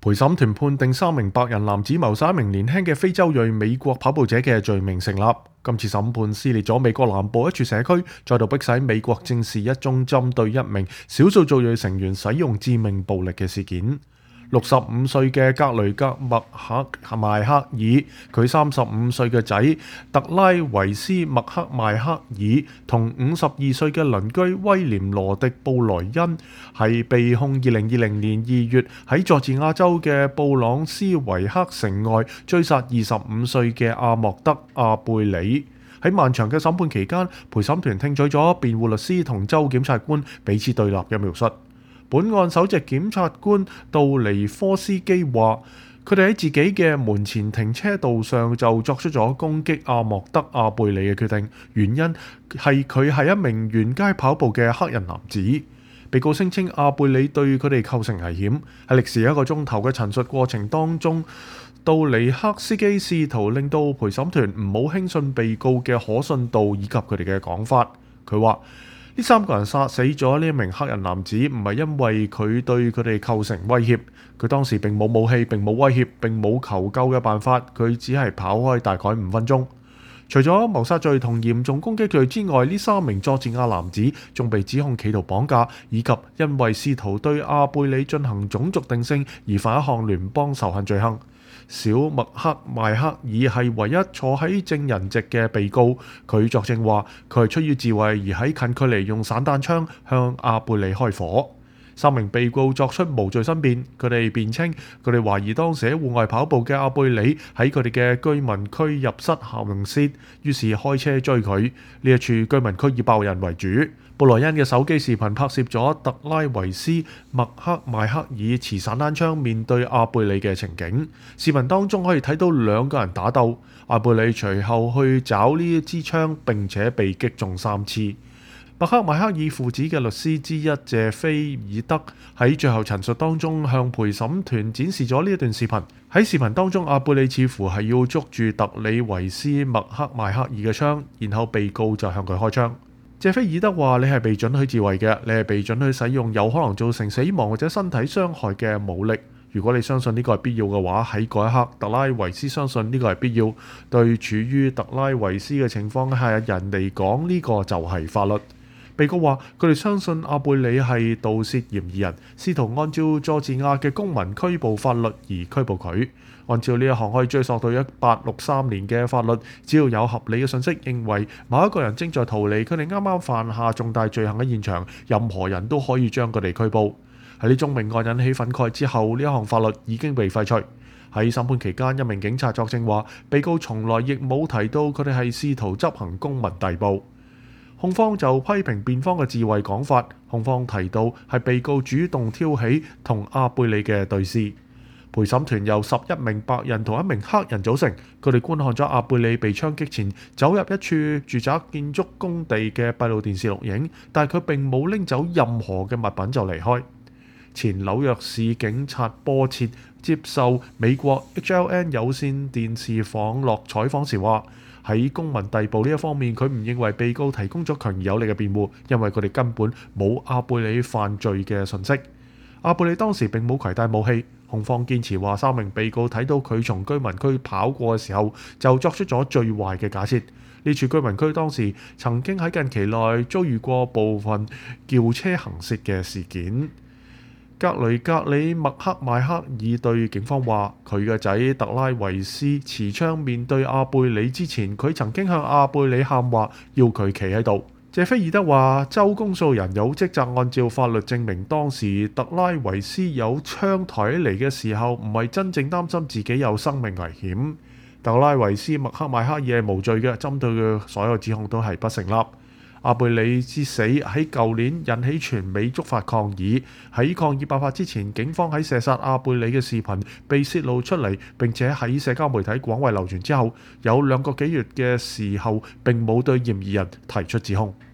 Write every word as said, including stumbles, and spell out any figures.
陪審團判定三名白人男子謀殺一名年輕嘅非洲裔美國跑步者嘅罪名成立。今次審判撕裂咗美國南部一處社區，再度迫使美國正視一宗針對一名少數族裔成員使用致命暴力嘅事件。六十五歲嘅格雷格麥克邁克爾，佢三十五歲嘅仔特拉維斯麥克邁克爾同五十二歲嘅鄰居威廉羅迪布萊恩，係被控二零二零年二月喺佐治亞州嘅布朗斯維克城外追殺二十五歲嘅阿莫德阿貝里。喺漫長嘅審判期間，陪審團聽取咗辯護律師同州檢察官彼此對立嘅描述。本案首席檢察官杜尼科斯基話，佢哋喺自己嘅門前停車道上就作出咗攻擊阿莫德阿貝里嘅決定，原因係佢係一名沿街跑步嘅黑人男子。被告聲稱阿貝里對佢哋構成危險。喺歷時一個鐘頭嘅陳述過程當中，杜尼克斯基試圖令到陪審團唔好輕信被告嘅可信度以及佢哋嘅講法。佢話：呢三個人殺死咗呢一名黑人男子，唔係因為佢對佢哋構成威脅，佢當時並冇武器，並冇威脅，並冇求救嘅辦法，佢只係跑開大概五分鐘。除咗謀殺罪同嚴重攻擊罪之外，呢三名佐治亞男子仲被指控企圖綁架，以及因為試圖對阿貝里進行種族定性而犯一項聯邦仇恨罪行。小麥克邁克爾係唯一坐喺證人席嘅被告，佢作證話佢係出於自衛而喺近距離用散彈槍向阿貝里開火。三名被告作出無罪申辯，佢哋辯稱佢哋懷疑當時喺戶外跑步嘅阿貝里喺佢哋嘅居民區入室行竊，於是開車追佢。呢一處居民區以白人為主。布萊恩嘅手機視頻拍攝咗特拉維斯麥克邁克爾持散彈槍面對阿貝里嘅情景。視頻當中可以睇到兩個人打鬥，阿貝里隨後去找呢一支槍並且被擊中三次。麥克邁克爾父子嘅律師之一謝菲爾德喺最後陳述當中向陪審團展示咗呢一段視頻。喺視頻當中，阿貝里似乎係要捉住特里維斯麥克邁克爾嘅槍，然後被告就向佢開槍。謝菲爾德話：你係被准許自衛嘅，你係被准許使用有可能造成死亡或者身體傷害嘅武力。如果你相信呢個係必要嘅話，喺嗰一刻，特拉維斯相信呢個係必要。對處於特拉維斯嘅情況下人嚟講，呢個就係法律。被告話：佢哋相信阿貝里係盜竊嫌疑人，試圖按照佐治亞嘅公民拘捕法律而拘捕佢。按照呢一項可以追溯到一八六三年嘅法律，只要有合理嘅信息認為某一個人正在逃離佢哋啱啱犯下重大罪行嘅現場，任何人都可以將佢哋拘捕。喺呢宗命案引起憤慨之後，呢一項法律已經被廢除。喺審判期間，一名警察作證話，被告從來亦冇提到佢哋係試圖執行公民逮捕。控方就批評辯方嘅自衛講法，控方提到係被告主動挑起同阿貝里嘅對峙。陪審團由十一名白人同一名黑人組成，佢哋觀看咗阿貝里被槍擊前走入一處住宅建築工地嘅閉路電視錄影，但係佢並冇拎走任何嘅物品就離開。前紐約市警察波切接受美國 H L N 有線電視網絡採訪時話，喺公民逮捕呢一方面，佢唔認為被告提供咗強而有力嘅辯護，因為佢哋根本冇阿貝里犯罪嘅訊息。阿貝里當時並冇攜帶武器。控方堅持話，三名被告睇到佢從居民區跑過嘅時候，就作出咗最壞嘅假設。呢處居民區當時曾經喺近期內遭遇過部分轎車行竊嘅事件。格雷格里麥克邁克爾對警方話，佢嘅仔特拉維斯持槍面對阿貝里之前，佢曾經向阿貝里喊話，要佢企喺度。謝菲爾德話，州公訴人有職責按照法律證明當時特拉維斯有槍抬起嚟嘅時候，唔係真正擔心自己有生命危險。特拉維斯麥克邁克爾係無罪嘅，針對嘅所有指控都係不成立。阿貝里之死喺舊年引起全美觸發抗議。喺抗議爆發之前，警方喺射殺阿貝里嘅視頻被泄露出嚟，並且喺社交媒體廣為流傳之後，有兩個幾月嘅時候並冇對嫌疑人提出指控。